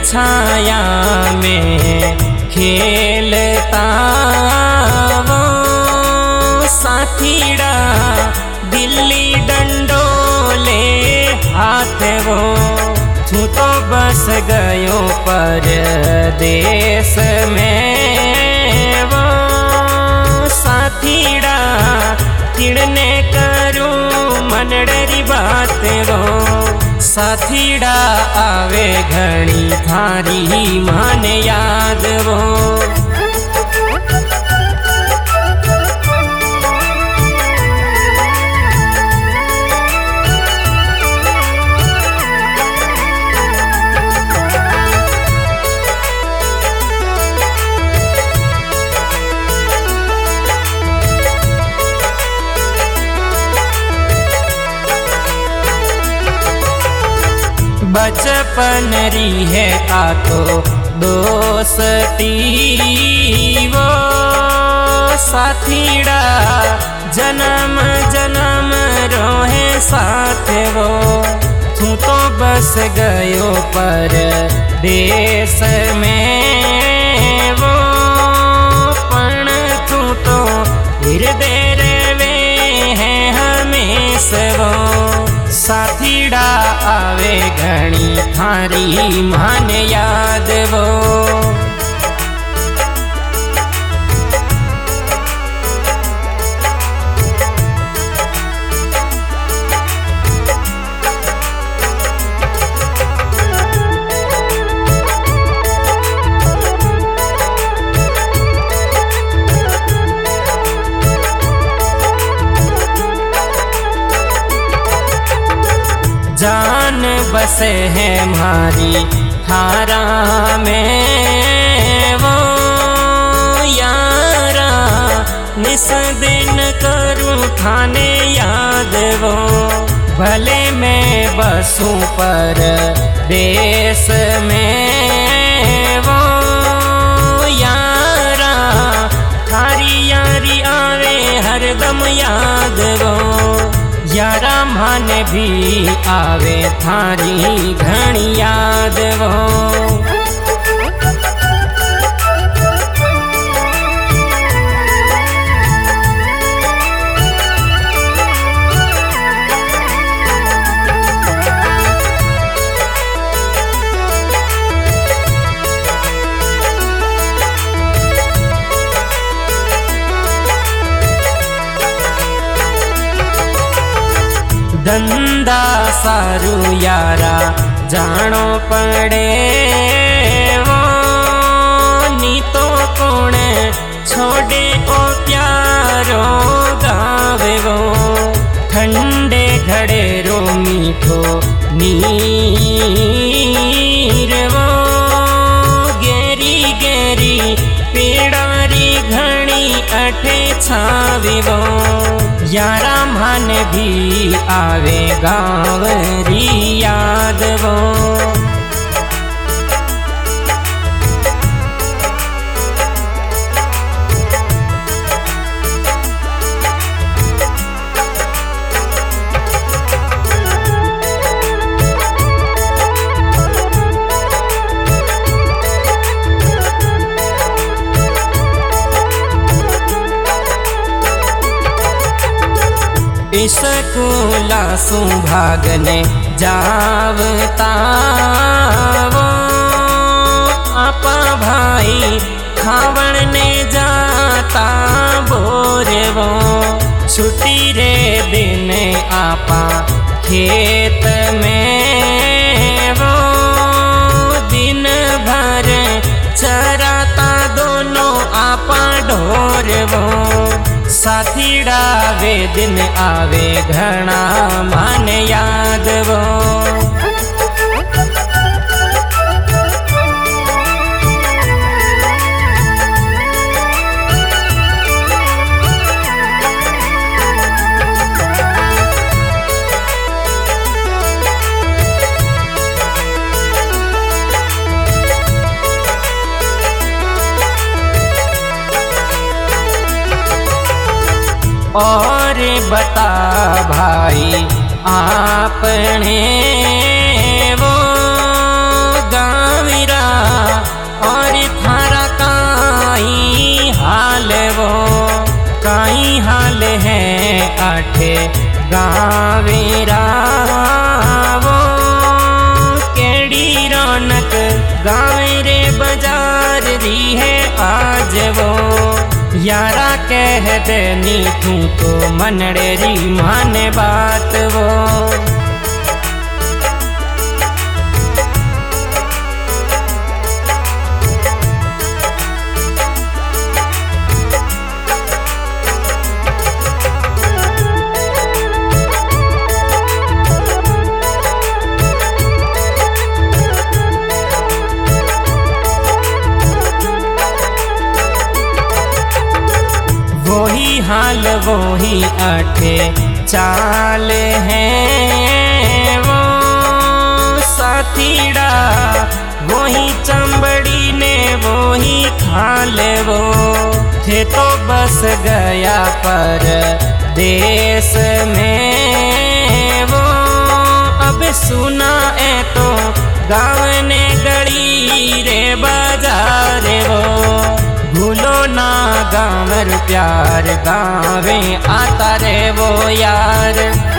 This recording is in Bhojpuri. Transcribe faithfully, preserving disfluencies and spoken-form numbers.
छाया में खेलता वो साथीड़ा, दिल्ली डंडोले हाथ वो। तू तो बस गयो परदेश में वो साथीड़ा, किड़ने करूं मनडरी बात वो। साथीड़ा आवे घणी थारी मन याद वो। बचपन री है आ तो दोस्ती वो साथीड़ा, जन्म जन्म रोहे साथ वो। तू तो बस गयो पर देश में वो, पण तू तो हृदय रवे है हमेशा वो। साथीड़ा आवे घणी थारी मन याद वो। जान बसे है मारी थारा में वो यारा, निस दिन करूं थाने याद वो। भले मैं बसूं पर देश में वो यारा, थारी यारी आवे हरदम याद वो। यारा मन भी आवे थारी घणी याद वो। धंधा सारू यारा जानो पड़े वो, नी तो कौन छोड़े ओ प्यारो गावे वो। ठंडे घड़े रो मीठो नीर वो, गेरी गेरी पेड़ारी घणी अठे छावी वो। यारा मन भी आवे गाँव री याद वो। स्कूला सु भागने जावता वो, आपा भाई खावण ने जाता बोरे वो। छुट्टी रे दिन आपा खेत में वो, दिन भर चराता दोनों आपा ढोर वो। साथीड़ा वे दिन आवे घना मन याद वो। और बता भाई आपने वो गाँव रा गावे रावो केड़ी रौनक गावे रे बाजार री है आज वो यारा कह देनी तू तो मनड़े री माने बात वो वही हाल वही अठे चाल है वो साथीड़ा वही चंबड़ी ने वही खाल वो थे तो बस गया पर देश में वो अब सुना है तो गाँव ने गड़ी रे बाजार वो भूलो ना गाँवर प्यार गावे आता रे वो यार।